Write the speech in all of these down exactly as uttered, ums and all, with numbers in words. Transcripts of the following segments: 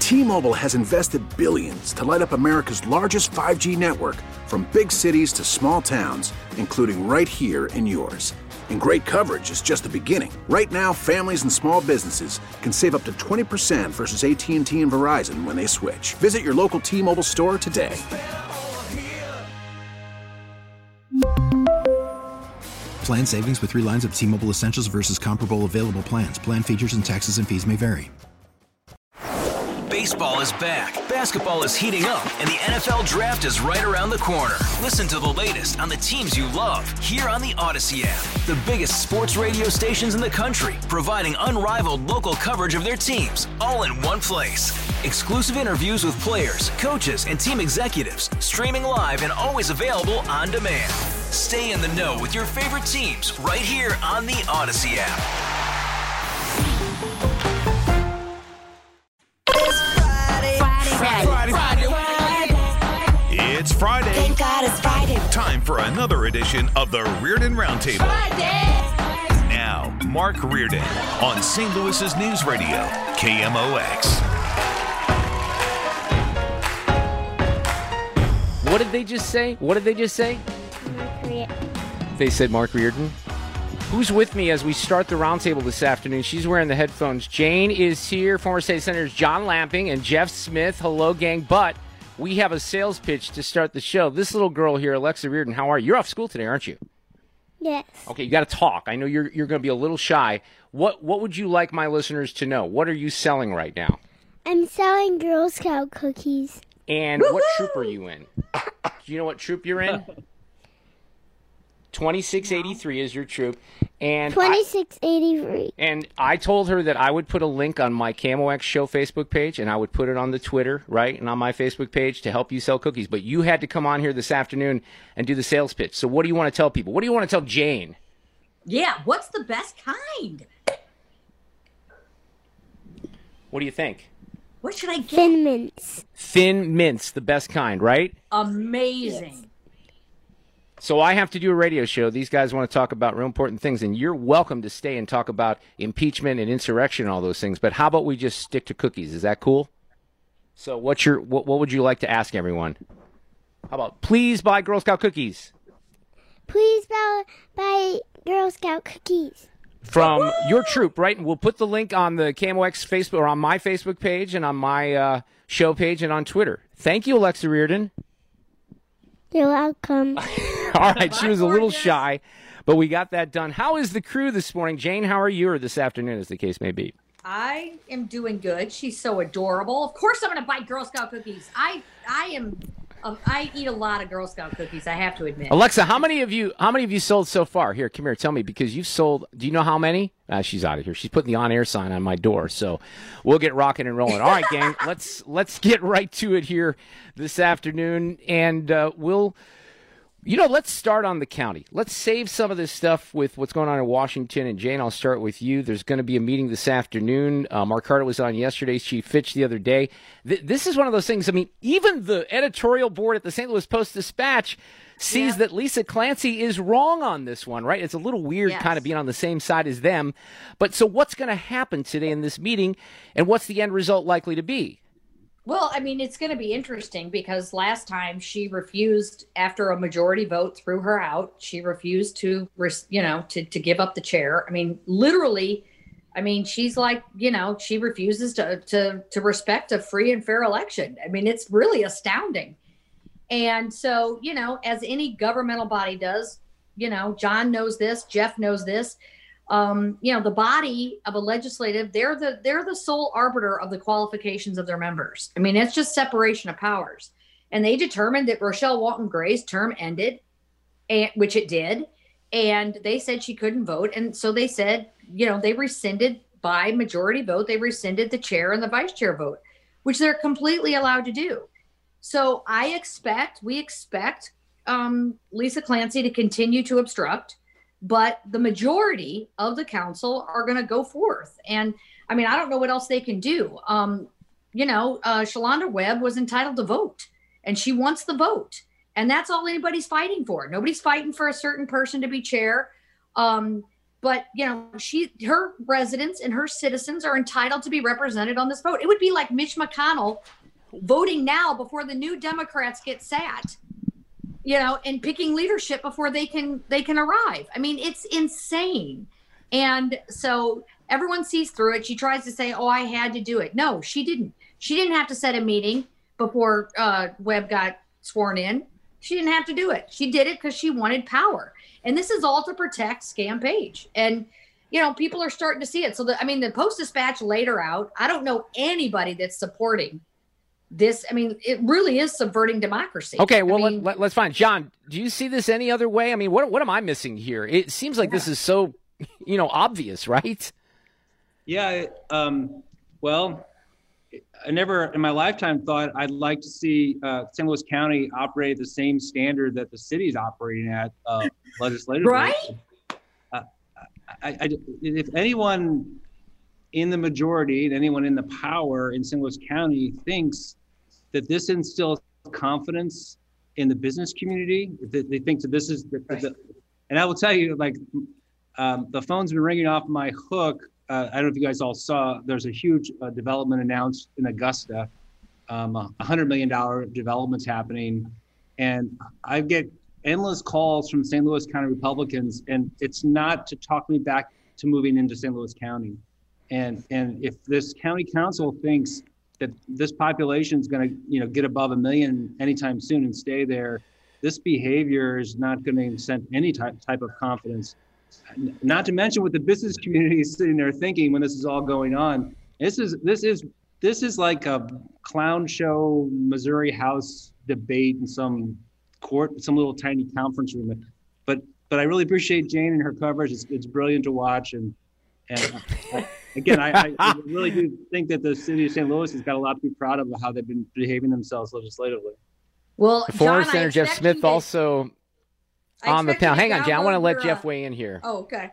T-Mobile has invested billions to light up America's largest five G network, from big cities to small towns, including right here in yours. And great coverage is just the beginning. Right now, families and small businesses can save up to twenty percent versus A T and T and Verizon when they switch. Visit your local T-Mobile store today. Plan savings with three lines of T-Mobile Essentials versus comparable available plans. Plan features and taxes and fees may vary. Baseball is back, basketball is heating up, and the N F L Draft is right around the corner. Listen to the latest on the teams you love here on the Odyssey app. The biggest sports radio stations in the country, providing unrivaled local coverage of their teams, all in one place. Exclusive interviews with players, coaches, and team executives, streaming live and always available on demand. Stay in the know with your favorite teams right here on the Odyssey app. Friday. Friday. It's Friday. Thank God it's Friday. Time for another edition of the Reardon Roundtable. Friday. Now, Mark Reardon on Saint Louis's News Radio, K M O X. What did they just say? What did they just say? Mark Reardon. They said Mark Reardon. Who's with me as we start the roundtable this afternoon? She's wearing the headphones. Jane is here. Former State Senators John Lamping and Jeff Smith. Hello, gang. But we have a sales pitch to start the show. This little girl here, Alexa Reardon, how are you? You're off school today, aren't you? Yes. Okay, you got to talk. I know you're you're going to be a little shy. What what would you like my listeners to know? What are you selling right now? I'm selling Girl Scout cookies. And Woo-hoo! What troop are you in? Do you know what troop you're in? twenty-six eighty-three is your troop. And twenty-six eighty-three. I, and I told her that I would put a link on my K M O X Show Facebook page, and I would put it on the Twitter, right, and on my Facebook page to help you sell cookies. But you had to come on here this afternoon and do the sales pitch. So what do you want to tell people? What do you want to tell Jane? Yeah, what's the best kind? What do you think? What should I get? Thin mints. Thin mints, the best kind, right? Amazing. Yes. So I have to do a radio show. These guys want to talk about real important things, and you're welcome to stay and talk about impeachment and insurrection and all those things. But how about we just stick to cookies? Is that cool? So what's your what, what would you like to ask everyone? How about please buy Girl Scout cookies? Please buy, buy Girl Scout cookies. From Woo! Your troop, right? And we'll put the link on the K M O X Facebook or on my Facebook page and on my uh, show page and on Twitter. Thank you, Alexa Reardon. You're welcome. All right, she was a little shy, but we got that done. How is the crew this morning? Jane, how are you, or this afternoon, as the case may be? I am doing good. She's so adorable. Of course I'm going to buy Girl Scout cookies. I I am um, I eat a lot of Girl Scout cookies, I have to admit. Alexa, how many of you how many of you sold so far? Here, come here, tell me, because you've sold, do you know how many? Uh, she's out of here. She's putting the on-air sign on my door, so we'll get rocking and rolling. All right, gang, let's let's get right to it here this afternoon, and uh, we'll You know, let's start on the county. Let's save some of this stuff with what's going on in Washington. And, Jane, I'll start with you. There's going to be a meeting this afternoon. Uh, Mark Carter was on yesterday's Chief Fitch the other day. Th- this is one of those things. I mean, even the editorial board at the Saint Louis Post-Dispatch sees yeah. that Lisa Clancy is wrong on this one, right? It's a little weird yes. kind of being on the same side as them. But so what's going to happen today in this meeting, and what's the end result likely to be? Well, I mean, it's going to be interesting because last time she refused, after a majority vote threw her out, she refused to, you know, to, to give up the chair. I mean, literally, I mean, she's like, you know, she refuses to, to, to respect a free and fair election. I mean, it's really astounding. And so, you know, as any governmental body does, you know, John knows this, Jeff knows this. Um, you know, the body of a legislative, they're the they're the sole arbiter of the qualifications of their members. I mean, it's just separation of powers. And they determined that Rochelle Walton Gray's term ended, and, which it did. And they said she couldn't vote. And so they said, you know, they rescinded by majority vote. They rescinded the chair and the vice chair vote, which they're completely allowed to do. So I expect, we expect um, Lisa Clancy to continue to obstruct. But the majority of the council are going to go forth. And I mean, I don't know what else they can do. Um, you know, uh, Shalonda Webb was entitled to vote, and she wants the vote. And that's all anybody's fighting for. Nobody's fighting for a certain person to be chair. Um, But, you know, she, her residents and her citizens are entitled to be represented on this vote. It would be like Mitch McConnell voting now before the new Democrats get sat, you know, and picking leadership before they can, they can arrive. I mean, it's insane. And so everyone sees through it. She tries to say, oh, I had to do it. No, she didn't. She didn't have to set a meeting before uh, Webb got sworn in. She didn't have to do it. She did it because she wanted power. And this is all to protect Scam Page. And, you know, people are starting to see it. So, the, I mean, the Post-Dispatch laid her out. I don't know anybody that's supporting this. I mean, it really is subverting democracy. Okay, well, I mean, let, let, let's find. John, do you see this any other way? I mean, what what am I missing here? It seems like yeah. this is so, you know, obvious, right? Yeah, um, well, I never in my lifetime thought I'd like to see uh, Saint Louis County operate at the same standard that the city's operating at uh, legislatively. Right? Uh, I, I, if anyone in the majority and anyone in the power in Saint Louis County thinks that this instills confidence in the business community, that they think that this is the, the and I will tell you, like, um, the phone's been ringing off my hook. Uh, I don't know if you guys all saw, there's a huge uh, development announced in Augusta, um, a one hundred million dollars development's happening. And I get endless calls from Saint Louis County Republicans, and it's not to talk me back to moving into Saint Louis County. And and if this county council thinks that this population is going to, you know, get above a million anytime soon and stay there, this behavior is not going to send any type, type of confidence. Not to mention what the business community is sitting there thinking when this is all going on. This is this is this is like a clown show, Missouri House debate in some court, some little tiny conference room. But but I really appreciate Jane and her coverage. It's, it's brilliant to watch. And and I, again, I, I really do think that the city of Saint Louis has got a lot to be proud of how they've been behaving themselves legislatively. Well, former John, Senator Jeff Smith also. On the panel. Hang on, Jen. I want to let Jeff weigh in here. Oh, okay.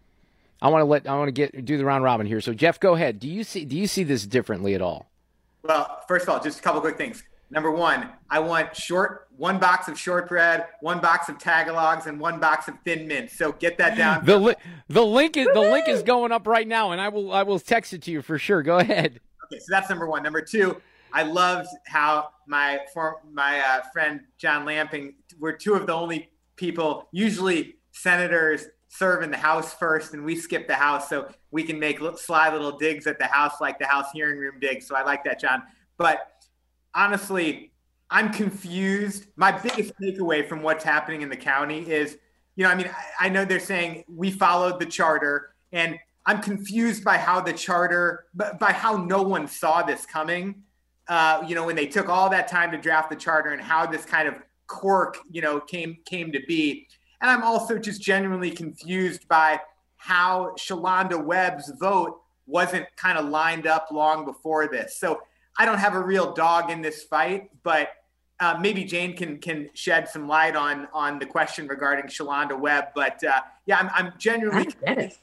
I want to let I want to get do the round robin here. So, Jeff, go ahead. Do you see do you see this differently at all? Well, first of all, just a couple quick things. Number one, I want short one box of shortbread, one box of Tagalogs, and one box of Thin Mint. So get that down. the li- the link is the link is going up right now, and I will I will text it to you for sure. Go ahead. Okay, so that's number one. Number two, I loved how my for, my uh, friend John Lamping were two of the only people, usually senators serve in the House first and we skip the House so we can make sly little digs at the House like the House hearing room digs. So I like that, John. But honestly, I'm confused. My biggest takeaway from what's happening in the county is, you know, I mean, I, I know they're saying we followed the charter, and I'm confused by how the charter, by how no one saw this coming, uh, you know, when they took all that time to draft the charter and how this kind of quirk, you know, came came to be. And I'm also just genuinely confused by how Shalonda Webb's vote wasn't kind of lined up long before this. So I don't have a real dog in this fight, but uh, maybe Jane can can shed some light on on the question regarding Shalonda Webb. But uh, yeah, I'm, I'm genuinely confused.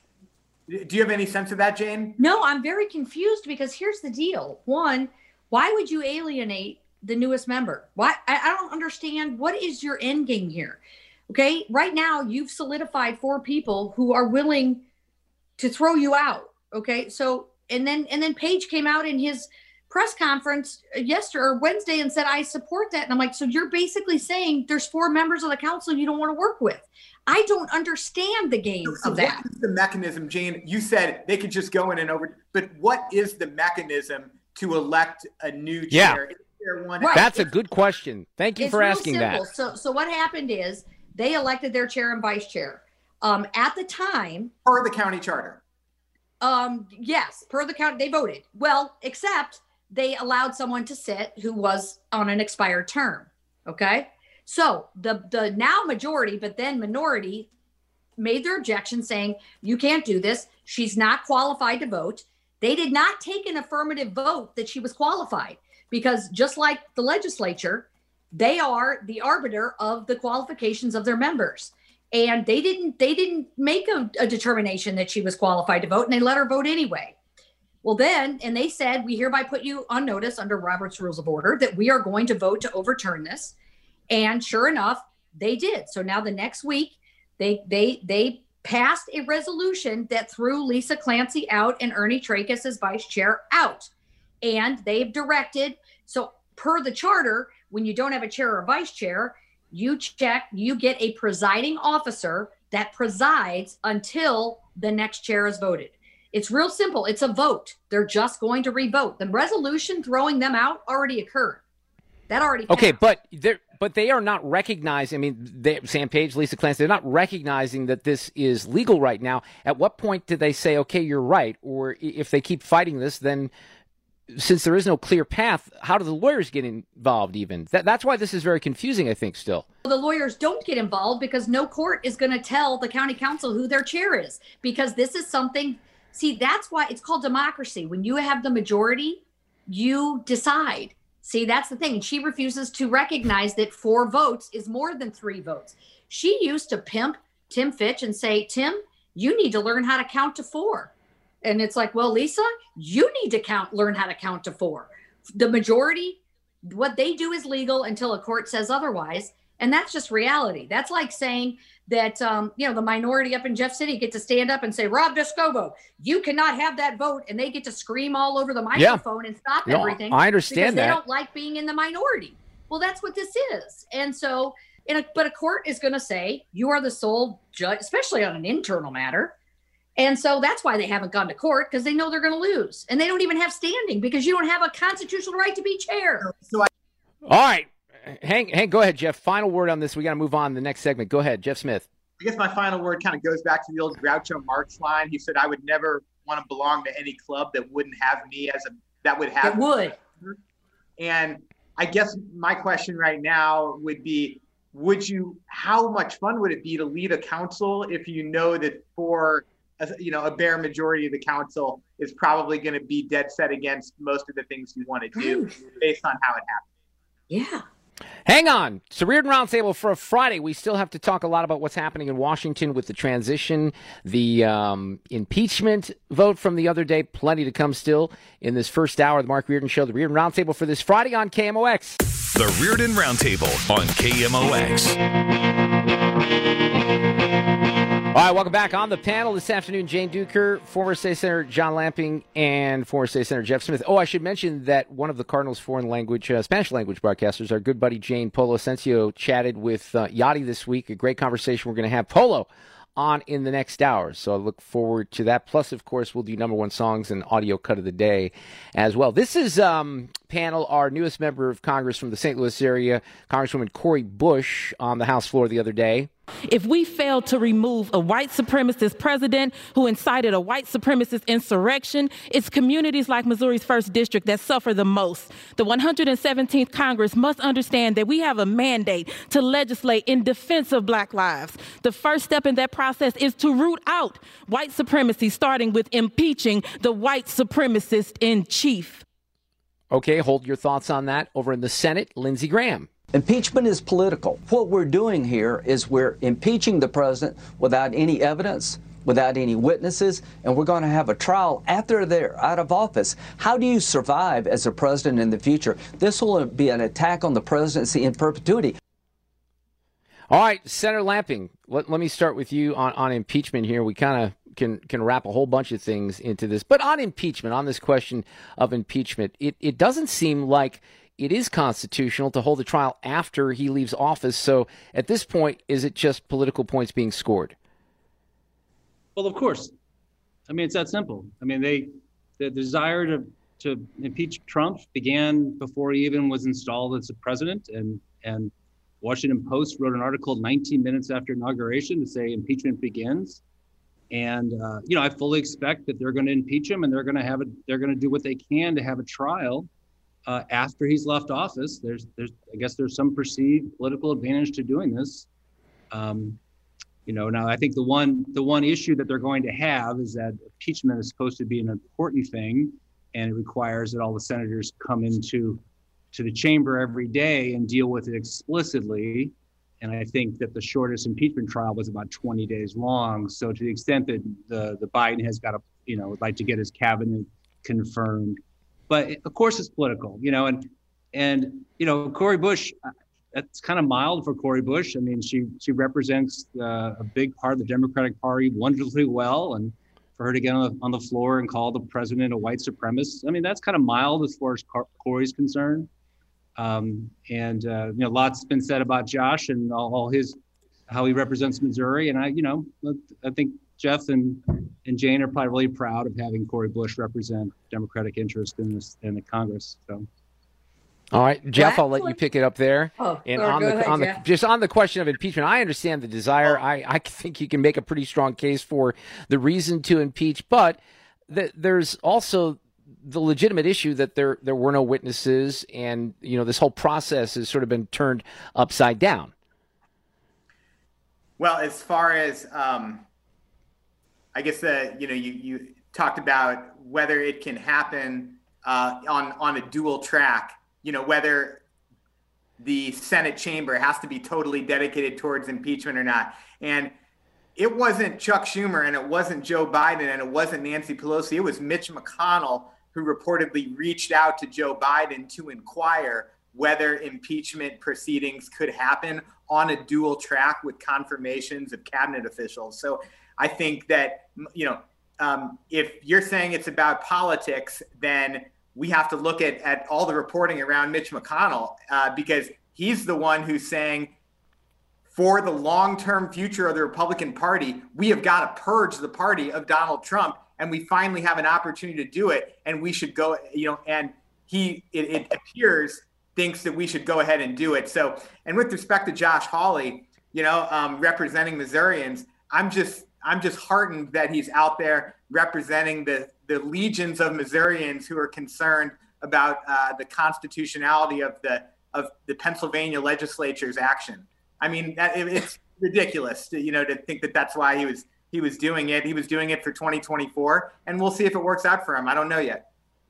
Do you have any sense of that, Jane? No, I'm very confused because here's the deal. One, why would you alienate the newest member? Why? I, I don't understand. What is your end game here? Okay. Right now you've solidified four people who are willing to throw you out. Okay. So, and then, and then Page came out in his press conference yesterday or Wednesday and said, I support that. And I'm like, so you're basically saying there's four members of the council you don't want to work with. I don't understand the game so of that. What is the mechanism, Jane? You said they could just go in and over, but what is the mechanism to elect a new yeah. chair? One right. That's a good question. Thank you it's for asking simple. that. So, so what happened is they elected their chair and vice chair. Um, at the time, per the county charter. Um, yes, per the county, they voted. Well, except they allowed someone to sit who was on an expired term. Okay, so the the now majority, but then minority, made their objection, saying you can't do this. She's not qualified to vote. They did not take an affirmative vote that she was qualified. Because just like the legislature, they are the arbiter of the qualifications of their members. And they didn't they didn't make a, a determination that she was qualified to vote, and they let her vote anyway. Well, then, and they said, we hereby put you on notice under Robert's Rules of Order that we are going to vote to overturn this. And sure enough, they did. So now the next week, they they they passed a resolution that threw Lisa Clancy out and Ernie Trachis as vice chair out. And they've directed, so per the charter, when you don't have a chair or a vice chair, you check, you get a presiding officer that presides until the next chair is voted. It's real simple. It's a vote. They're just going to revote. The resolution throwing them out already occurred. That already passed. Okay, but they're but they are not recognizing. I mean, they, Sam Page, Lisa Clancy, they're not recognizing that this is legal right now. At what point did they say, "Okay, you're right"? Or if they keep fighting this, then since there is no clear path, how do the lawyers get involved? Even that, that's why this is very confusing. I think still. The lawyers don't get involved because no court is going to tell the county council who their chair is, because this is something. See, that's why it's called democracy. When you have the majority, you decide. See, that's the thing. And she refuses to recognize that four votes is more than three votes. She used to pimp Tim Fitch and say, Tim, you need to learn how to count to four. And it's like, well, Lisa, you need to count, learn how to count to four. The majority, what they do is legal until a court says otherwise. And that's just reality. That's like saying that, um, you know, the minority up in Jeff City get to stand up and say, Rob Descovo, you cannot have that vote. And they get to scream all over the microphone yeah. and stop no, everything. I understand because that. They don't like being in the minority. Well, that's what this is. And so, in a, but a court is going to say, you are the sole judge, especially on an internal matter. And so that's why they haven't gone to court, because they know they're going to lose. And they don't even have standing because you don't have a constitutional right to be chair. So I- All right. Hang, hang, go ahead, Jeff. Final word on this. We got to move on to the next segment. Go ahead, Jeff Smith. I guess my final word kind of goes back to the old Groucho Marx line. He said, I would never want to belong to any club that wouldn't have me as a, that would have. It would. And I guess my question right now would be, would you, how much fun would it be to lead a council if you know that for, a, you know, a bare majority of the council is probably going to be dead set against most of the things you want to do right. based on how it happened? Yeah. Hang on. It's a Reardon Roundtable for a Friday. We still have to talk a lot about what's happening in Washington with the transition, the um, impeachment vote from the other day. Plenty to come still in this first hour of the Mark Reardon Show. The Reardon Roundtable for this Friday on K M O X. The Reardon Roundtable on K M O X. All right, welcome back on the panel this afternoon. Jane Duker, former State Senator John Lamping, and former State Senator Jeff Smith. Oh, I should mention that one of the Cardinals' foreign language, uh, Spanish language broadcasters, our good buddy Jane Polo Asensio, chatted with uh, Yachty this week. A great conversation. We're going to have Polo on in the next hour, so I look forward to that. Plus, of course, we'll do number one songs and audio cut of the day as well. This is um, panel, our newest member of Congress from the Saint Louis area, Congresswoman Cori Bush, on the House floor the other day. If we fail to remove a white supremacist president who incited a white supremacist insurrection, it's communities like Missouri's first district that suffer the most. The one hundred seventeenth Congress must understand that we have a mandate to legislate in defense of black lives. The first step in that process is to root out white supremacy, starting with impeaching the white supremacist in chief. Okay, hold your thoughts on that. Over in the Senate, Lindsey Graham. Impeachment is political. What we're doing here is we're impeaching the president without any evidence, without any witnesses, and we're going to have a trial after they're out of office. How do you survive as a president in the future? This will be an attack on the presidency in perpetuity. All right, Senator Lamping, let, let me start with you on, on impeachment here. We kind of can can wrap a whole bunch of things into this. But on impeachment, on this question of impeachment, it, it doesn't seem like it is constitutional to hold a trial after he leaves office. So at this point, is it just political points being scored? Well, of course. I mean, it's that simple. I mean, they the desire to, to impeach Trump began before he even was installed as a president. And, and Washington Post wrote an article nineteen minutes after inauguration to say impeachment begins. And, uh, you know, I fully expect that they're going to impeach him and they're going to have it. They're going to do what they can to have a trial Uh, after he's left office. There's, there's, I guess there's some perceived political advantage to doing this. Um, you know, now I think the one, the one issue that they're going to have is that impeachment is supposed to be an important thing, and it requires that all the senators come into to the chamber every day and deal with it explicitly. And I think that the shortest impeachment trial was about twenty days long. So to the extent that the the Biden has got to, you know, would like to get his cabinet confirmed. But of course, it's political, you know, and and you know, Cori Bush, that's kind of mild for Cori Bush. I mean, she she represents uh, a big part of the Democratic Party wonderfully well, and for her to get on the, on the floor and call the president a white supremacist, I mean, that's kind of mild as far as Cori's concerned. Um, and uh, you know, lots been said about Josh and all, all his how he represents Missouri, and I, you know, I think Jeff and and Jane are probably really proud of having Cori Bush represent Democratic interest in this in the Congress. So. All right, Jeff, I'll let you pick it up there. Oh, and sorry, on go the ahead, on the Jeff. just on the question of impeachment, I understand the desire. Oh. I, I think you can make a pretty strong case for the reason to impeach, but the, there's also the legitimate issue that there there were no witnesses, and you know this whole process has sort of been turned upside down. Well, as far as um, I guess the you know you you talked about whether it can happen uh, on on a dual track. You know, whether the Senate chamber has to be totally dedicated towards impeachment or not. And it wasn't Chuck Schumer and it wasn't Joe Biden and it wasn't Nancy Pelosi. It was Mitch McConnell who reportedly reached out to Joe Biden to inquire whether impeachment proceedings could happen on a dual track with confirmations of cabinet officials. So I think that, you know, um, if you're saying it's about politics, then we have to look at, at all the reporting around Mitch McConnell uh, because he's the one who's saying for the long-term future of the Republican Party, we have got to purge the party of Donald Trump, and we finally have an opportunity to do it, and we should go, you know, and he, it, it appears, thinks that we should go ahead and do it. So, and with respect to Josh Hawley, you know, um, representing Missourians, I'm just, I'm just heartened that he's out there representing the, the legions of Missourians who are concerned about uh, the constitutionality of the of the Pennsylvania legislature's action. I mean, that, it, it's ridiculous, to, you know, to think that that's why he was he was doing it. He was doing it for twenty twenty-four, and we'll see if it works out for him. I don't know yet.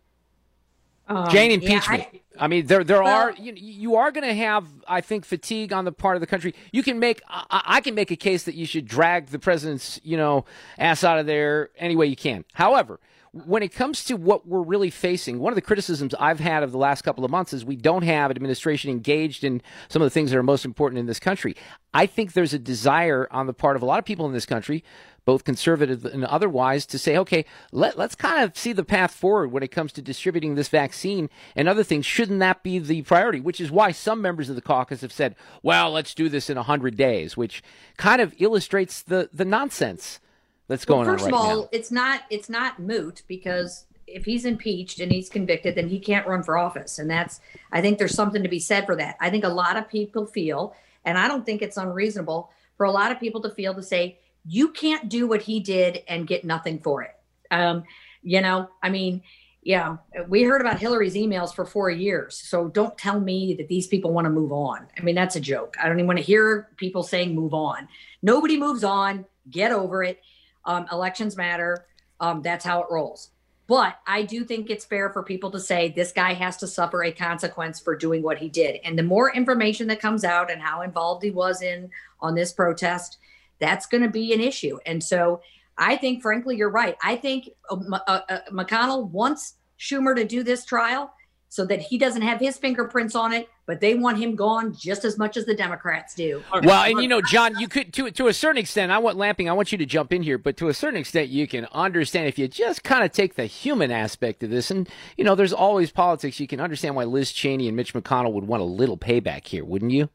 Um, Jane, impeachment. Yeah, I, I mean, there there well, are you, you are going to have, I think, fatigue on the part of the country. You can make, I, I can make a case that you should drag the president's, you know, ass out of there any way you can. However, when it comes to what we're really facing, one of the criticisms I've had of the last couple of months is we don't have an administration engaged in some of the things that are most important in this country. I think there's a desire on the part of a lot of people in this country, both conservative and otherwise, to say, okay, let, let's kind of see the path forward when it comes to distributing this vaccine and other things. Shouldn't that be the priority? Which is why some members of the caucus have said, well, let's do this in one hundred days, which kind of illustrates the, the nonsense that's going well, first on right of all, now. it's not it's not moot because if he's impeached and he's convicted, then he can't run for office. And that's, I think there's something to be said for that. I think a lot of people feel, and I don't think it's unreasonable for a lot of people to feel to say, you can't do what he did and get nothing for it. Um, you know, I mean, yeah, we heard about Hillary's emails for four years. So don't tell me that these people want to move on. I mean, that's a joke. I don't even want to hear people saying move on. Nobody moves on. Get over it. Um, elections matter. Um, that's how it rolls. But I do think it's fair for people to say this guy has to suffer a consequence for doing what he did. And the more information that comes out and how involved he was in on this protest, that's going to be an issue. And so I think, frankly, you're right. I think uh, uh, uh, McConnell wants Schumer to do this trial so that he doesn't have his fingerprints on it, but they want him gone just as much as the Democrats do. Well, and you know, John, you could to to a certain extent. I want Lamping. I want you to jump in here, but to a certain extent, you can understand if you just kind of take the human aspect of this. And you know, there's always politics. You can understand why Liz Cheney and Mitch McConnell would want a little payback here, wouldn't you?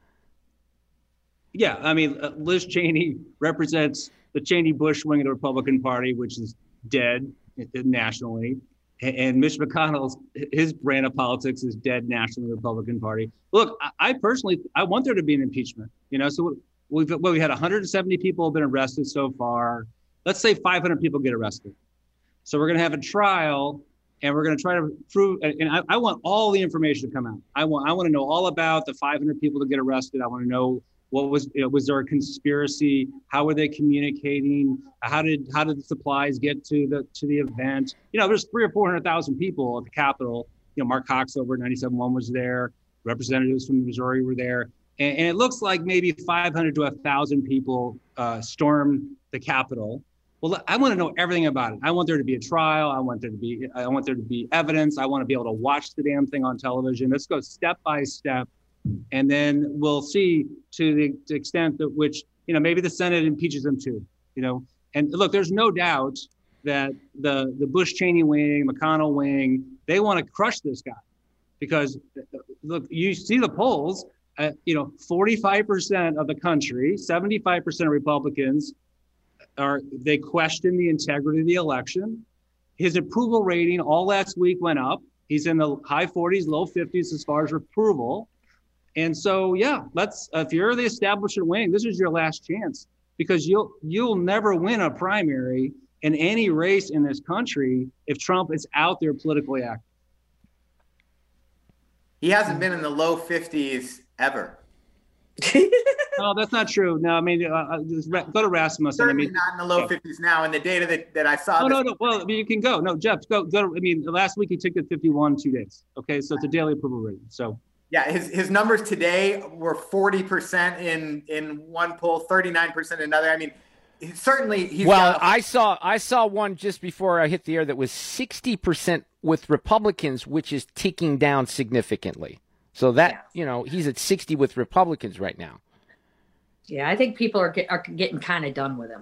Yeah, I mean, uh, Liz Cheney represents the Cheney-Bush wing of the Republican Party, which is dead nationally. And Mitch McConnell's, his brand of politics is dead nationally, the Republican Party. Look, I, I personally, I want there to be an impeachment. You know, so we've well, we had one hundred seventy people have been arrested so far. Let's say five hundred people get arrested. So we're going to have a trial, and we're going to try to prove. And I, I want all the information to come out. I want I want to know all about the five hundred people that get arrested. I want to know. What was, you know, was there a conspiracy? How were they communicating? How did how did the supplies get to the to the event? You know, there's three or four hundred thousand people at the Capitol. You know, Mark Cox over at ninety-seven point one was there. Representatives from Missouri were there, and, and it looks like maybe five hundred to a thousand people uh, stormed the Capitol. Well, I want to know everything about it. I want there to be a trial. I want there to be I want there to be evidence. I want to be able to watch the damn thing on television. Let's go step by step And then we'll see to the, to extent that which, you know, maybe the Senate impeaches them too, you know. And look, there's no doubt that the, the Bush-Cheney wing, McConnell wing, they want to crush this guy. Because, look, you see the polls, uh, you know, forty-five percent of the country, seventy-five percent of Republicans, are they question the integrity of the election. His approval rating all last week went up. He's in the high forties, low fifties as far as approval. And so, yeah, let's, if you're the establishment wing, this is your last chance, because you'll you'll never win a primary in any race in this country if Trump is out there politically active. He hasn't been in the low fifties ever. No, that's not true. No, I mean, uh, just go to Rasmussen. Certainly I mean, not in the low fifties now. And the data that, that I saw. No, no, no. Well, I mean, you can go. No, Jeff, go. Go. I mean, last week he took it fifty-one two days. Okay, so it's a daily approval rating. So. Yeah, his his numbers today were forty percent in in one poll, thirty-nine percent in another. I mean, certainly he's. Well, got a- I saw I saw one just before I hit the air that was sixty percent with Republicans, which is ticking down significantly. So that, yeah. you know, he's at sixty with Republicans right now. Yeah, I think people are, get, are getting kind of done with him.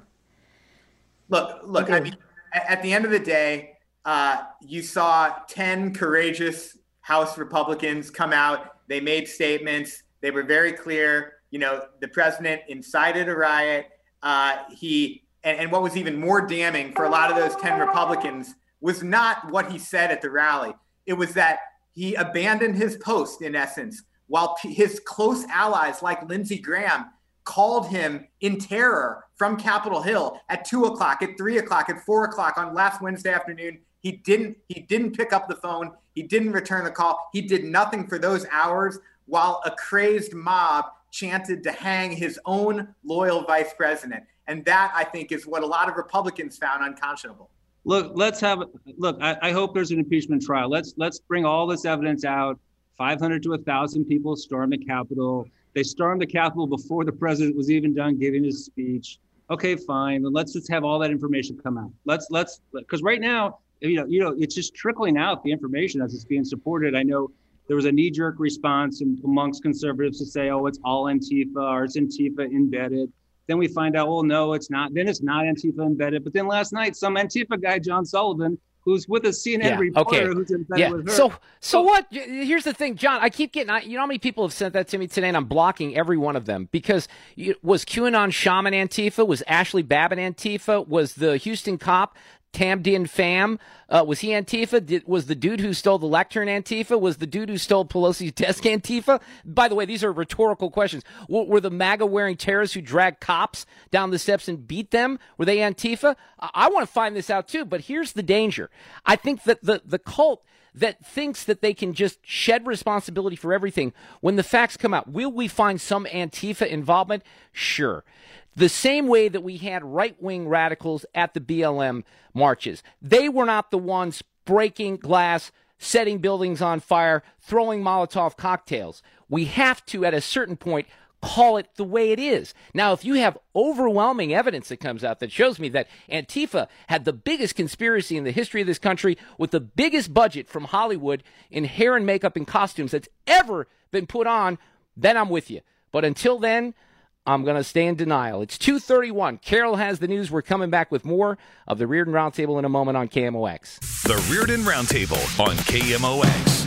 Look, look, I mean, at the end of the day, uh, you saw ten courageous House Republicans come out. They made statements. They were very clear. You know, the president incited a riot. Uh, he and, and what was even more damning for a lot of those ten Republicans was not what he said at the rally. It was that he abandoned his post, in essence, while p- his close allies like Lindsey Graham called him in terror from Capitol Hill at two o'clock, at three o'clock, at four o'clock on last Wednesday afternoon. He didn't he didn't pick up the phone. He didn't return the call. He did nothing for those hours while a crazed mob chanted to hang his own loyal vice president. And that, I think, is what a lot of Republicans found unconscionable. Look, let's have look, I, I hope there's an impeachment trial. Let's let's bring all this evidence out. five hundred to one thousand people stormed the Capitol. They stormed the Capitol before the president was even done giving his speech. Okay, fine. Then let's just have all that information come out. Let's let's because right now, you know, you know, it's just trickling out the information as it's being supported. I know there was a knee-jerk response amongst conservatives to say, oh, it's all Antifa or it's Antifa embedded. Then we find out, well, no, it's not. Then it's not Antifa embedded. But then last night, some Antifa guy, John Sullivan, who's with a C N N yeah, reporter okay. who's embedded yeah. with her. So, so what? Here's the thing, John. I keep getting. I, you know how many people have sent that to me today, and I'm blocking every one of them because you, was QAnon Shaman Antifa? Was Ashley Babbitt Antifa? Was the Houston cop Tam Dien Pham? Uh, was he Antifa? Did, was the dude who stole the lectern Antifa? Was the dude who stole Pelosi's desk Antifa? By the way, these are rhetorical questions. W- were the MAGA-wearing terrorists who dragged cops down the steps and beat them, were they Antifa? I, I want to find this out too, but here's the danger. I think that the, the cult that thinks that they can just shed responsibility for everything, when the facts come out, will we find some Antifa involvement? Sure. The same way that we had right-wing radicals at the B L M marches. They were not the ones breaking glass, setting buildings on fire, throwing Molotov cocktails. We have to, at a certain point, call it the way it is. Now, if you have overwhelming evidence that comes out that shows me that Antifa had the biggest conspiracy in the history of this country with the biggest budget from Hollywood in hair and makeup and costumes that's ever been put on, then I'm with you. But until then, I'm going to stay in denial. It's two thirty-one. Carol has the news. We're coming back with more of the Reardon Roundtable in a moment on K M O X. The Reardon Roundtable on K M O X.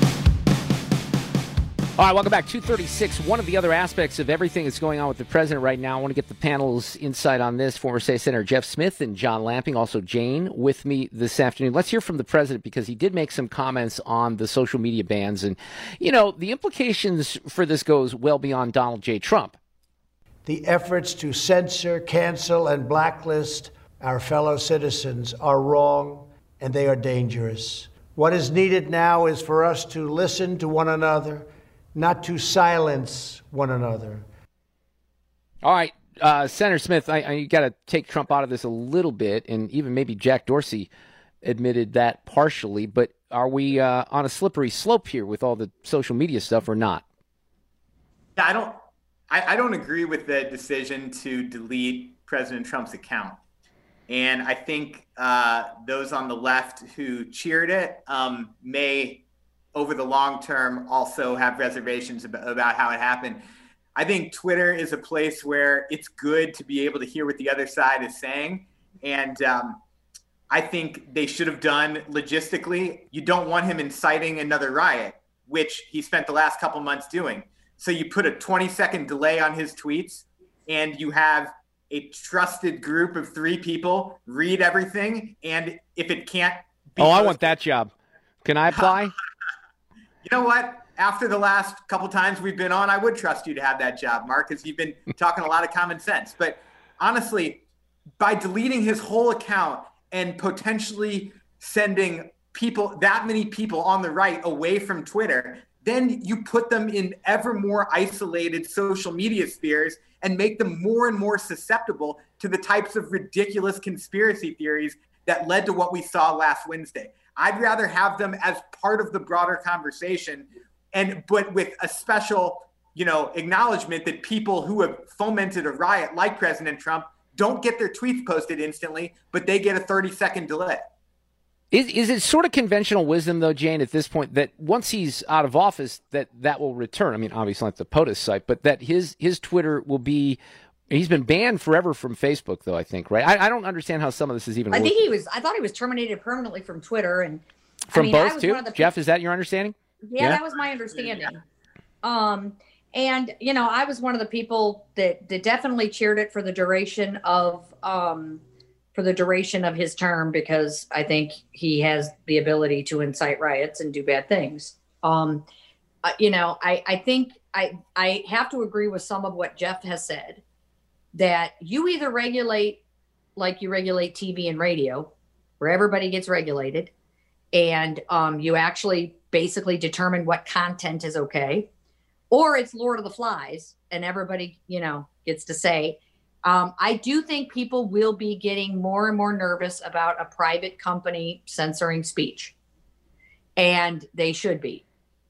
All right, welcome back. two thirty-six. One of the other aspects of everything that's going on with the president right now, I want to get the panel's insight on this. Former State Senator Jeff Smith and John Lamping, also Jane, with me this afternoon. Let's hear from the president because he did make some comments on the social media bans. And, you know, the implications for this goes well beyond Donald J. Trump. The efforts to censor, cancel, and blacklist our fellow citizens are wrong, and they are dangerous. What is needed now is for us to listen to one another, not to silence one another. All right, uh, Senator Smith, I, I, you got to take Trump out of this a little bit, and even maybe Jack Dorsey admitted that partially, but are we uh, on a slippery slope here with all the social media stuff or not? I don't. I, I don't agree with the decision to delete President Trump's account. And I think uh, those on the left who cheered it um, may over the long term also have reservations about, about how it happened. I think Twitter is a place where it's good to be able to hear what the other side is saying. And um, I think they should have done logistically. You don't want him inciting another riot, which he spent the last couple months doing. So you put a twenty second delay on his tweets and you have a trusted group of three people read everything. And if it can't be Oh, posted, I want that job. Can I apply? You know what? After the last couple times we've been on, I would trust you to have that job, Mark, because you've been talking a lot of common sense. But honestly, by deleting his whole account and potentially sending people, that many people on the right away from Twitter, then you put them in ever more isolated social media spheres and make them more and more susceptible to the types of ridiculous conspiracy theories that led to what we saw last Wednesday. I'd rather have them as part of the broader conversation, and but with a special, you know, acknowledgement that people who have fomented a riot like President Trump don't get their tweets posted instantly, but they get a thirty second delay. Is is it sort of conventional wisdom, though, Jane, at this point, that once he's out of office, that that will return? I mean, obviously not the POTUS site, but that his his Twitter will be. He's been banned forever from Facebook, though, I think, right? I, I don't understand how some of this is even. I working. think he was. I thought he was terminated permanently from Twitter, and from I mean, I both was too. one of the Jeff, people, is that your understanding? Yeah, yeah, that was my understanding. Um, and you know, I was one of the people that that definitely cheered it for the duration of um, for the duration of his term, because I think he has the ability to incite riots and do bad things. Um, uh, you know, I I think I I have to agree with some of what Jeff has said, that you either regulate like you regulate T V and radio, where everybody gets regulated, and um, you actually basically determine what content is okay, or it's Lord of the Flies and everybody, you know, gets to say. Um, I do think people will be getting more and more nervous about a private company censoring speech, and they should be.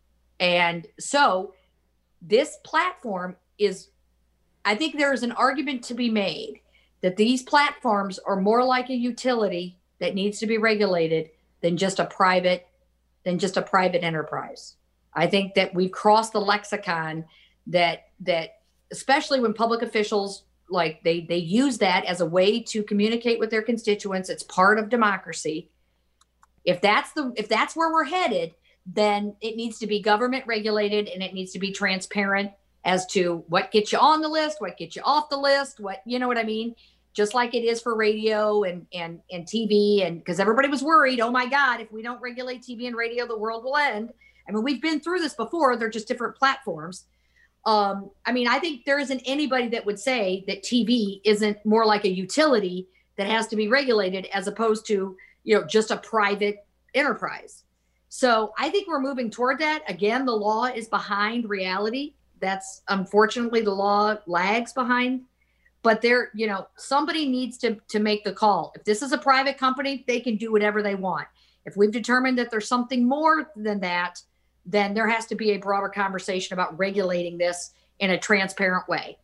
And so this platform is, I think there is an argument to be made that these platforms are more like a utility that needs to be regulated than just a private, than just a private enterprise. I think that we've crossed the lexicon that that especially when public officials, like they they use that as a way to communicate with their constituents. It's part of democracy. If that's the if that's where we're headed, then it needs to be government regulated, and it needs to be transparent as to what gets you on the list, what gets you off the list, what, you know what I mean? Just like it is for radio and and and T V, and because everybody was worried, oh my God, if we don't regulate T V and radio, the world will end. I mean, we've been through this before. They're just different platforms. Um, I mean, I think there isn't anybody that would say that T V isn't more like a utility that has to be regulated as opposed to, you know, just a private enterprise. So I think we're moving toward that. Again, the law is behind reality. That's unfortunately the law lags behind, but there, you know, somebody needs to, to make the call. If this is a private company, they can do whatever they want. If we've determined that there's something more than that, then there has to be a broader conversation about regulating this in a transparent way.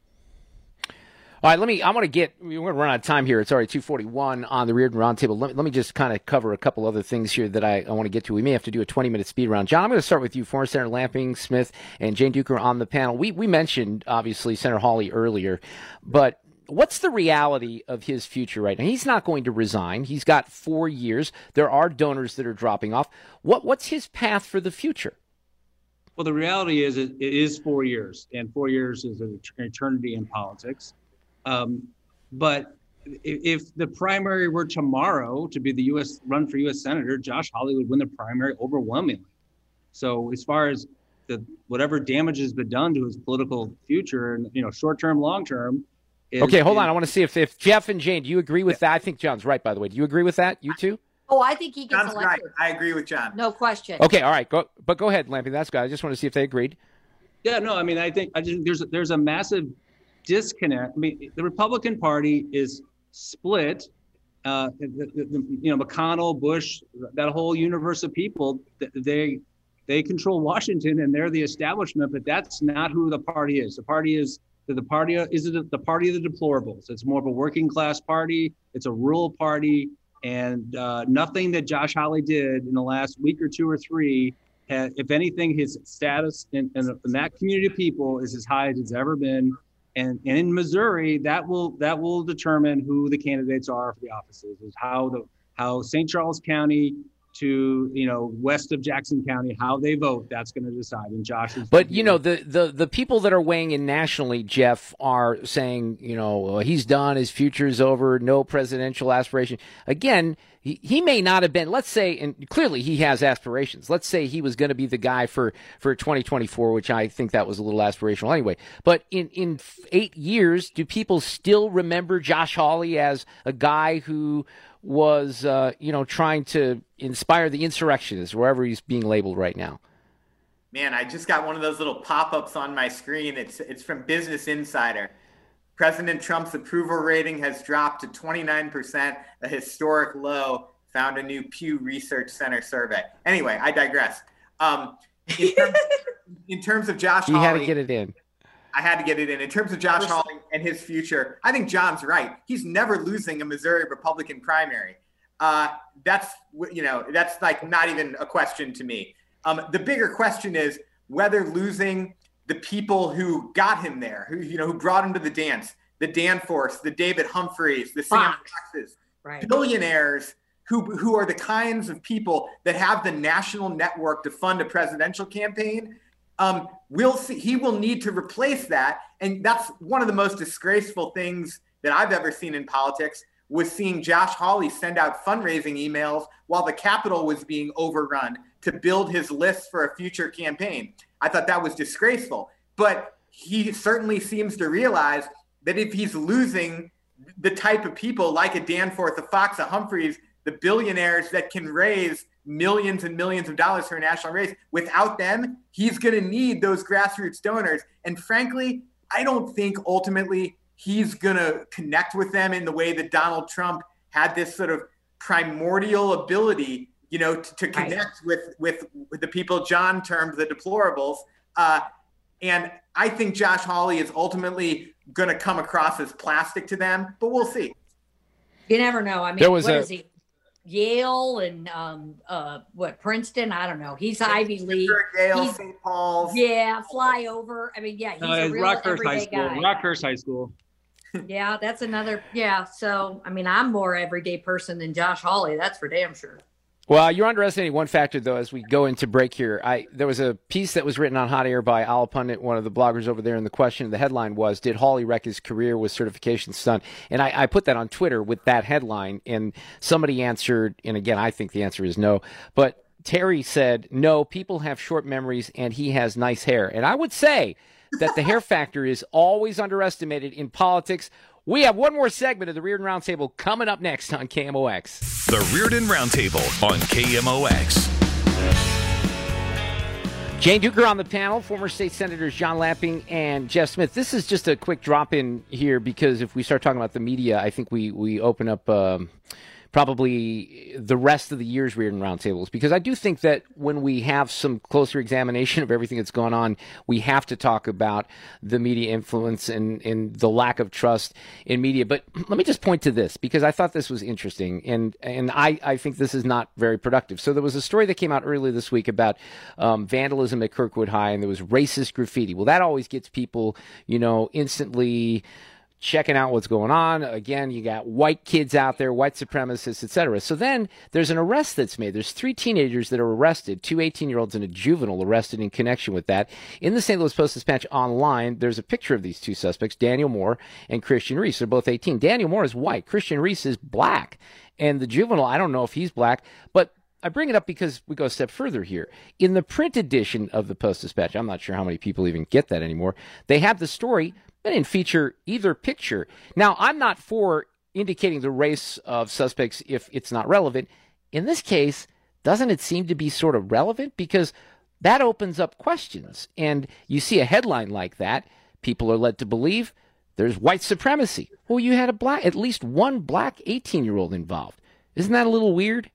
All right, let me, I want to get, we're going to run out of time here. It's already two forty-one on the Reardon Roundtable. Let, let me just kind of cover a couple other things here that I, I want to get to. We may have to do a twenty-minute speed round. John, I'm going to start with you. Former Senator Lamping, Smith, and Jane Duker on the panel. We, we mentioned, obviously, Senator Hawley earlier, but what's the reality of his future right now? He's not going to resign. He's got four years. There are donors that are dropping off. What What's his path for the future? Well, the reality is it, it is four years, and four years is an eternity in politics. Um, but if, if the primary were tomorrow to be the U S run for U S Senator, Josh Hawley would win the primary overwhelmingly. So as far as the whatever damage has been done to his political future, and you know, short term, long term. Is, okay, hold is, on. I want to see if, if Jeff and Jane, do you agree with that? I think John's right, by the way. Do you agree with that? You too? Oh, I think he gets John's elected. right. I agree with John. No question. Okay, all right. Go, but go ahead, Lamping. That's good. I just want to see if they agreed. Yeah, no, I mean, I think I just there's there's a massive disconnect. I mean, the Republican Party is split. Uh, the, the, you know, McConnell, Bush, that whole universe of people, they they control Washington and they're the establishment. But that's not who the party is. The party is the party is the party of the deplorables. It's more of a working class party. It's a rural party, and uh, nothing that Josh Hawley did in the last week or two or three ha- if anything, his status in, in, in that community of people is as high as it's ever been. And, and in Missouri, that will that will determine who the candidates are for the offices. Is how the how Saint Charles County to, you know, west of Jackson County, how they vote, that's going to decide. And Josh is. But, you know, the, the, the people that are weighing in nationally, Jeff, are saying, you know, he's done, his future's over, no presidential aspiration. Again, he, he may not have been, let's say, and clearly he has aspirations. Let's say he was going to be the guy for, for twenty twenty-four, which I think that was a little aspirational anyway. But in, in eight years, do people still remember Josh Hawley as a guy who was, uh, you know, trying to inspire the insurrectionists, wherever he's being labeled right now? Man, I just got one of those little pop-ups on my screen. It's it's from Business Insider. President Trump's approval rating has dropped to twenty-nine percent, a historic low, found a new Pew Research Center survey. Anyway, I digress. Um, in, terms, in terms of Josh you Hawley, had to get it in. I had to get it in. In terms of Josh Hawley and his future, I think John's right. He's never losing a Missouri Republican primary. Uh, that's, you know, that's like not even a question to me. Um, the bigger question is whether losing the people who got him there, who, you know, who brought him to the dance, the Danforths, the David Humphreys, the Sam Foxes, right. billionaires who, who are the kinds of people that have the national network to fund a presidential campaign. Um, we'll see. He will need to replace that. And that's one of the most disgraceful things that I've ever seen in politics, was seeing Josh Hawley send out fundraising emails while the Capitol was being overrun to build his list for a future campaign. I thought that was disgraceful. But he certainly seems to realize that if he's losing the type of people like a Danforth, a Fox, a Humphreys, the billionaires that can raise millions and millions of dollars for a national race, without them, he's going to need those grassroots donors. And frankly, I don't think ultimately he's going to connect with them in the way that Donald Trump had this sort of primordial ability, you know, to, to connect with, with, with the people John termed the deplorables. Uh, and I think Josh Hawley is ultimately going to come across as plastic to them, but we'll see. You never know. I mean, There was what a- is he? Yale and um, uh, what, Princeton? I don't know. He's Ivy League. Yale, He's- Saint Paul's. Yeah, fly over. I mean, yeah, he's Uh, a it's real Rutgers High everyday School. guy. Rutgers High School. Yeah, that's another. Yeah, so I mean, I'm more everyday person than Josh Hawley. That's for damn sure. Well, you're underestimating one factor, though, as we go into break here. I There was a piece that was written on Hot Air by Al Pundit, one of the bloggers over there, and the question, the headline was, did Hawley wreck his career with certification stunt? And I, I put that on Twitter with that headline, and somebody answered, and again, I think the answer is no, but Terry said, no, people have short memories, and he has nice hair. And I would say that the hair factor is always underestimated in politics. We have one more segment of the Reardon Roundtable coming up next on K M O X. The Reardon Roundtable on K M O X. Jane Duker on the panel, former state senators John Lamping and Jeff Smith. This is just a quick drop in here because if we start talking about the media, I think we, we open up um, probably the rest of the year's Reardon Roundtables, because I do think that when we have some closer examination of everything that's gone on, we have to talk about the media influence and, and the lack of trust in media. But let me just point to this, because I thought this was interesting, and, and I, I think this is not very productive. So there was a story that came out earlier this week about um, vandalism at Kirkwood High, and there was racist graffiti. Well, that always gets people, you know, instantly checking out what's going on. Again, you got white kids out there, white supremacists, et cetera. So then there's an arrest that's made. There's three teenagers that are arrested, two eighteen-year-olds and a juvenile arrested in connection with that. In the Saint Louis Post-Dispatch online, there's a picture of these two suspects, Daniel Moore and Christian Reese. They're both eighteen. Daniel Moore is white. Christian Reese is black. And the juvenile, I don't know if he's black, but I bring it up because we go a step further here. In the print edition of the Post-Dispatch, I'm not sure how many people even get that anymore, they have the story, but didn't feature either picture. Now, I'm not for indicating the race of suspects if it's not relevant. In this case, doesn't it seem to be sort of relevant? Because that opens up questions. And you see a headline like that, people are led to believe there's white supremacy. Well, you had a black, at least one black eighteen-year-old involved. Isn't that a little weird?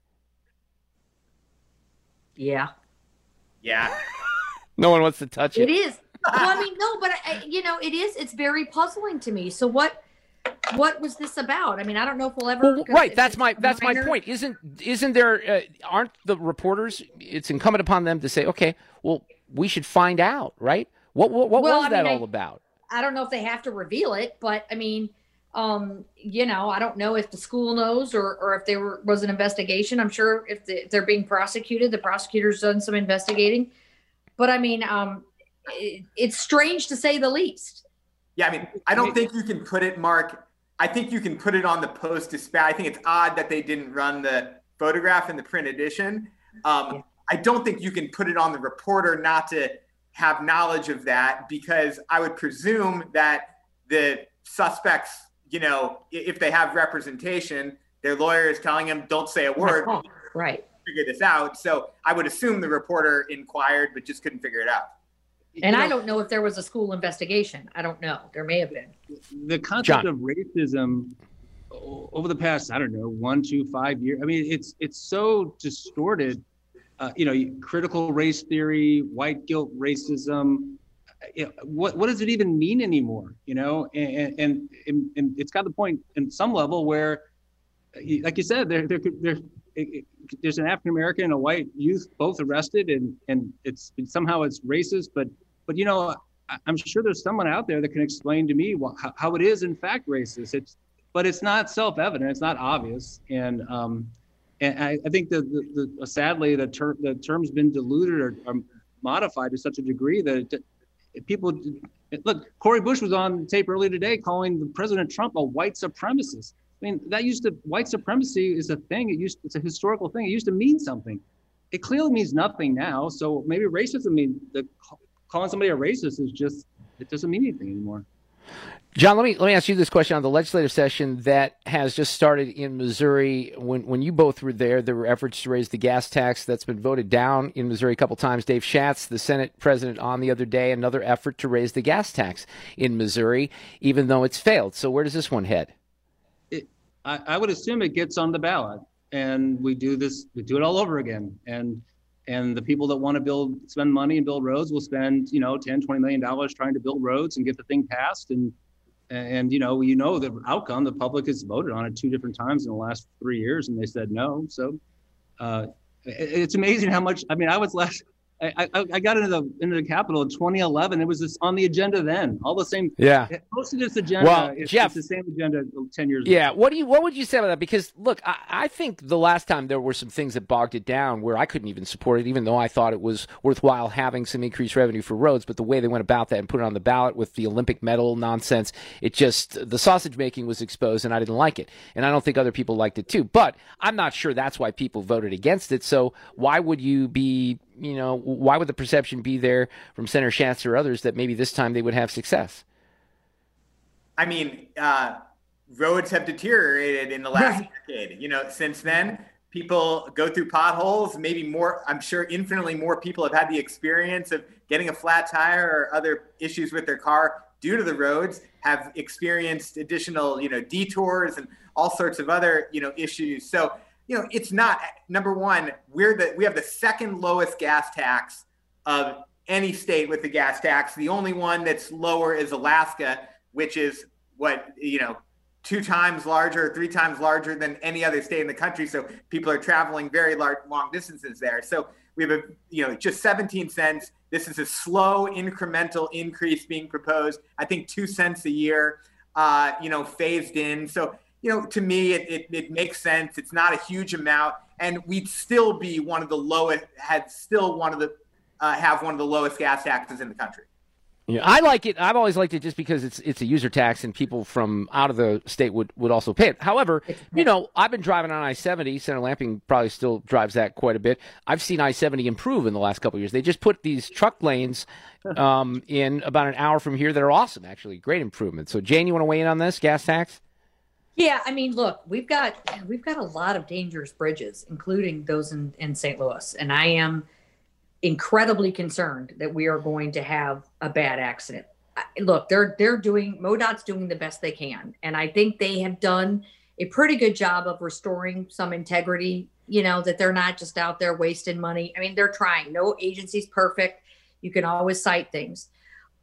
Yeah. Yeah. No one wants to touch it. It is. Well, I mean, no, but I, you know, it is. It's very puzzling to me. So what? what was this about? I mean, I don't know if we'll ever. Well, right. That's my that's my point. Isn't isn't there? Uh, aren't the reporters? It's incumbent upon them to say, okay, well, we should find out, right? What what, what well, was I that mean, all I, about? I don't know if they have to reveal it, but I mean, um, you know, I don't know if the school knows or or if there were, was an investigation. I'm sure if, the, if they're being prosecuted, the prosecutor's done some investigating. But I mean, um, it, it's strange to say the least. Yeah, I mean, I don't think you can put it, Mark. I think you can put it on the Post-Dispatch. I think it's odd that they didn't run the photograph in the print edition. Um, yeah. I don't think you can put it on the reporter not to have knowledge of that, because I would presume that the suspects, you know, if they have representation, their lawyer is telling them, don't say a word. Right. Figure this out. So I would assume the reporter inquired, but just couldn't figure it out. And you know, I don't know if there was a school investigation. I don't know. There may have been. The concept John. of racism over the past, I don't know, one, two, five years. I mean, it's it's so distorted. Uh, you know, critical race theory, white guilt racism. You know, what what does it even mean anymore? You know, and and and, and it's got the point in some level where, like you said, there there there. There's an African American and a white youth both arrested, and and it's somehow it's racist. But but you know, I'm sure there's someone out there that can explain to me what, how, how it is in fact racist. It's but it's not self-evident. It's not obvious. And um, and I, I think that the, the sadly the term the term's been diluted or, or modified to such a degree that it, people look. Cori Bush was on tape earlier today calling the President Trump a white supremacist. I mean, that used to, white supremacy is a thing. It used, it's a historical thing. It used to mean something. It clearly means nothing now. So maybe racism, mean the calling somebody a racist is just, it doesn't mean anything anymore. John, let me let me ask you this question on the legislative session that has just started in Missouri. When when you both were there, there were efforts to raise the gas tax. That's been voted down in Missouri a couple times. Dave Schatz, the Senate president, on the other day, another effort to raise the gas tax in Missouri, even though it's failed. So where does this one head? I, I would assume it gets on the ballot, and we do this, we do it all over again. And and the people that want to build, spend money and build roads will spend, you know, ten, twenty million dollars trying to build roads and get the thing passed. And, and you know, you know the outcome, the public has voted on it two different times in the last three years, and they said no. So uh, it, it's amazing how much, I mean, I was last, I, I, I got into the into the Capitol in twenty eleven. It was just on the agenda then. All the same. Yeah. Most of this agenda. Well, it's, Jeff, it's the same agenda ten years yeah. ago. What do you What would you say about that? Because look, I, I think the last time there were some things that bogged it down where I couldn't even support it, even though I thought it was worthwhile having some increased revenue for roads. But the way they went about that and put it on the ballot with the Olympic medal nonsense, it just the sausage making was exposed, and I didn't like it. And I don't think other people liked it too. But I'm not sure that's why people voted against it. So why would you be? You know, why would the perception be there from Senator Schatz or others that maybe this time they would have success? I mean, uh, roads have deteriorated in the last right. decade. You know, since then, people go through potholes. Maybe more, I'm sure infinitely more people have had the experience of getting a flat tire or other issues with their car due to the roads, have experienced additional, you know, detours and all sorts of other, you know, issues. So, you know, it's not, number one, we're the, we have the second lowest gas tax of any state with the gas tax. The only one that's lower is Alaska, which is what, you know, two times larger, three times larger than any other state in the country. So people are traveling very large, long distances there. So we have a, you know, just seventeen cents. This is a slow incremental increase being proposed. I think two cents a year, uh, you know, phased in. So, you know, to me, it, it, it makes sense. It's not a huge amount, and we'd still be one of the lowest, had still one of the, uh, have one of the lowest gas taxes in the country. Yeah, I like it. I've always liked it just because it's it's a user tax, and people from out of the state would, would also pay it. However, you know, I've been driving on I seventy. Senator Lamping probably still drives that quite a bit. I've seen I seventy improve in the last couple of years. They just put these truck lanes um, in about an hour from here that are awesome, actually. Great improvement. So, Jane, you want to weigh in on this gas tax? Yeah, I mean, look, we've got we've got a lot of dangerous bridges, including those in, in Saint Louis, and I am incredibly concerned that we are going to have a bad accident. Look, they're they're doing MoDOT's doing the best they can, and I think they have done a pretty good job of restoring some integrity. You know, that they're not just out there wasting money. I mean, they're trying. No agency's perfect. You can always cite things.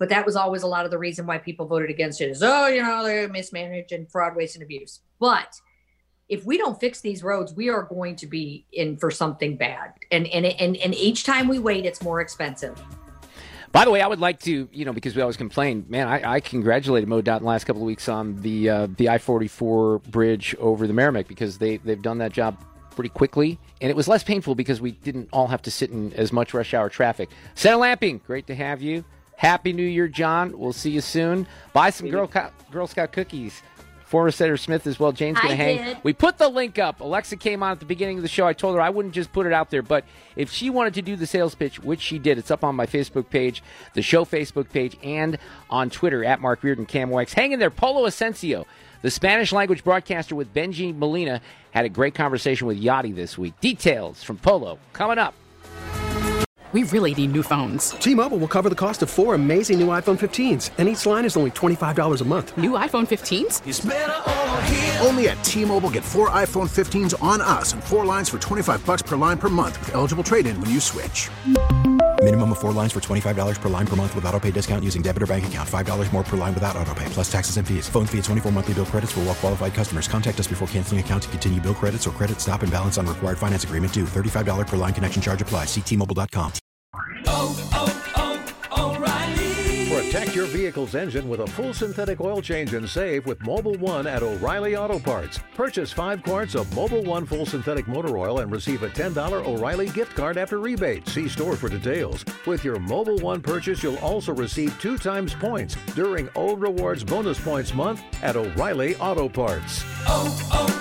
But that was always a lot of the reason why people voted against it is, oh, you know, they mismanage and fraud, waste, and abuse. But if we don't fix these roads, we are going to be in for something bad. And and and, and each time we wait, it's more expensive. By the way, I would like to, you know, because we always complain, man, I, I congratulated MoDOT in the last couple of weeks on the uh, the I forty-four bridge over the Merrimack, because they, they've done that job pretty quickly. And it was less painful because we didn't all have to sit in as much rush hour traffic. Senator Lamping, great to have you. Happy New Year, John. We'll see you soon. Buy some Girl, Co- Girl Scout cookies. Former Senator Smith as well. Jane's going to hang. Did. We put the link up. Alexa came on at the beginning of the show. I told her I wouldn't just put it out there, but if she wanted to do the sales pitch, which she did, it's up on my Facebook page, the show Facebook page, and on Twitter, at Mark Reardon, Cam Wax. Hang in there. Polo Asensio, the Spanish language broadcaster with Benji Molina, had a great conversation with Yachty this week. Details from Polo coming up. We really need new phones. T-Mobile will cover the cost of four amazing new iPhone fifteens, and each line is only twenty-five dollars a month. New iPhone fifteens? It's better over here. Only at T-Mobile, get four iPhone fifteens on us and four lines for twenty-five dollars per line per month with eligible trade-in when you switch. Minimum of four lines for twenty-five dollars per line per month with autopay discount using debit or bank account. five dollars more per line without autopay, plus taxes and fees. Phone fee at twenty-four monthly bill credits for well-qualified customers. Contact us before canceling account to continue bill credits or credit stop and balance on required finance agreement due. thirty-five dollars per line connection charge applies. See T Mobile dot com. Oh, oh, oh, O'Reilly. Protect your vehicle's engine with a full synthetic oil change and save with Mobil one at O'Reilly Auto Parts. Purchase five quarts of Mobil one full synthetic motor oil and receive a ten dollars O'Reilly gift card after rebate. See store for details. With your Mobil one purchase, you'll also receive two times points during O Rewards Bonus Points Month at O'Reilly Auto Parts. Oh, oh.